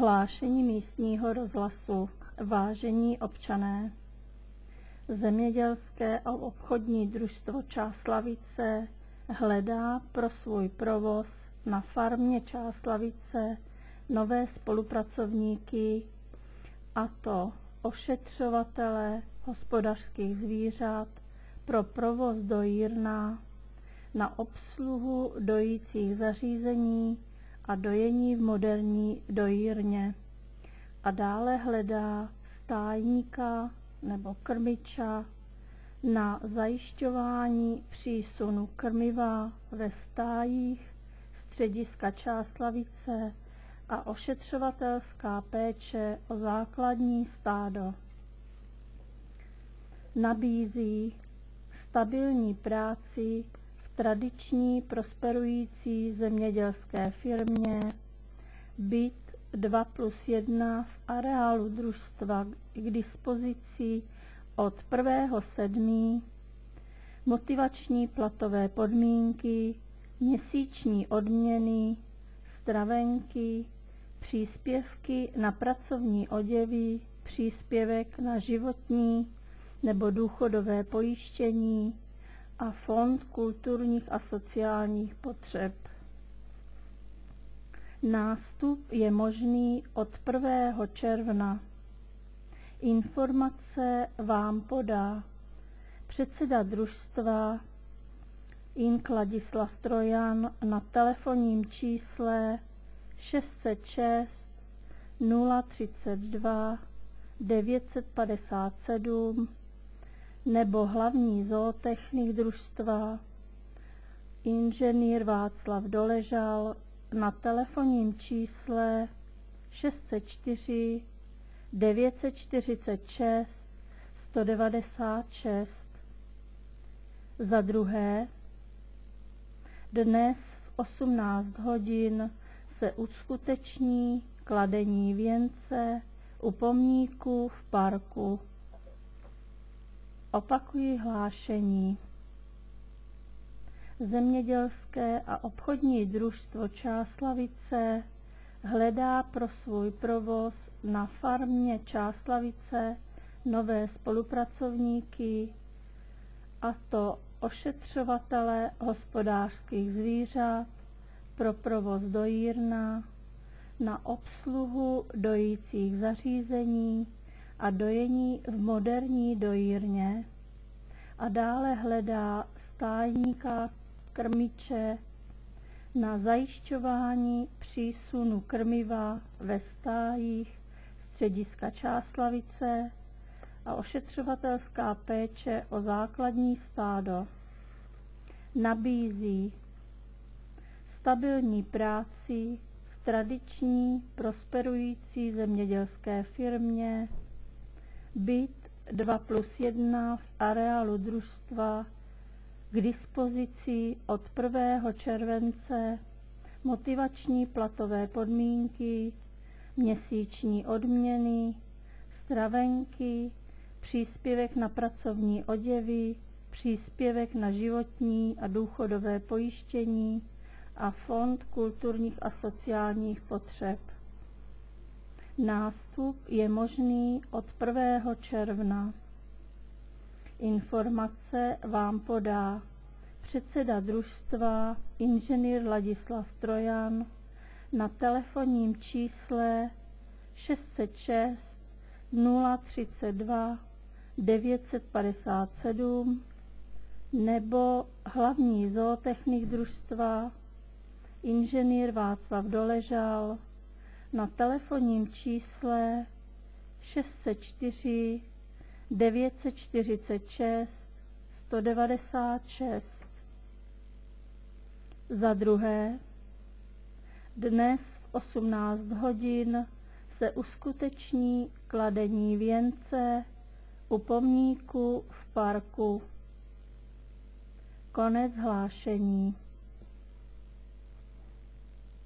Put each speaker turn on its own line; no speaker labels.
Hlášení místního rozhlasu. Vážení občané, Zemědělské a obchodní družstvo Čáslavice hledá pro svůj provoz na farmě Čáslavice nové spolupracovníky, a to ošetřovatele hospodářských zvířat pro provoz dojírna, na obsluhu dojících zařízení a dojení v moderní dojírně. A dále hledá stájníka nebo krmiča na zajišťování přísunu krmiva ve stájích střediska Čáslavice a ošetřovatelská péče o základní stádo. Nabízí stabilní práci v tradiční prosperující zemědělské firmě, byt 2+1 v areálu družstva k dispozici od 1.7., motivační platové podmínky, měsíční odměny, stravenky, příspěvky na pracovní oděvy, příspěvek na životní nebo důchodové pojištění a fond kulturních a sociálních potřeb. Nástup je možný od 1. června. Informace vám podá předseda družstva Ing. Ladislav Trojan na telefonním čísle 606 032 957 nebo hlavní zootechnik družstva inženýr Václav Doležal na telefonním čísle 604 946 196. Za druhé, dnes v 18 hodin se uskuteční kladení věnce u pomníku v parku. Opakuji hlášení. Zemědělské a obchodní družstvo Čáslavice hledá pro svůj provoz na farmě Čáslavice nové spolupracovníky, a to ošetřovatele hospodářských zvířat pro provoz dojírna, na obsluhu dojících zařízení a dojení v moderní dojírně, a dále hledá stájníka, krmiče na zajišťování přísunu krmiva ve stájích střediska Čáslavice a ošetřovatelská péče o základní stádo. Nabízí stabilní práci v tradiční prosperující zemědělské firmě, byt 2+1 v areálu družstva k dispozici od 1. července, motivační platové podmínky, měsíční odměny, stravenky, příspěvek na pracovní oděvy, příspěvek na životní a důchodové pojištění a fond kulturních a sociálních potřeb. Nástup je možný od 1. června. Informace vám podá předseda družstva inženýr Ladislav Trojan na telefonním čísle 606 032 957 nebo hlavní zootechnik družstva inženýr Václav Doležal na telefonním čísle 604 946 196. Za druhé, dnes v 18 hodin se uskuteční kladení věnce u pomníku v parku. Konec hlášení.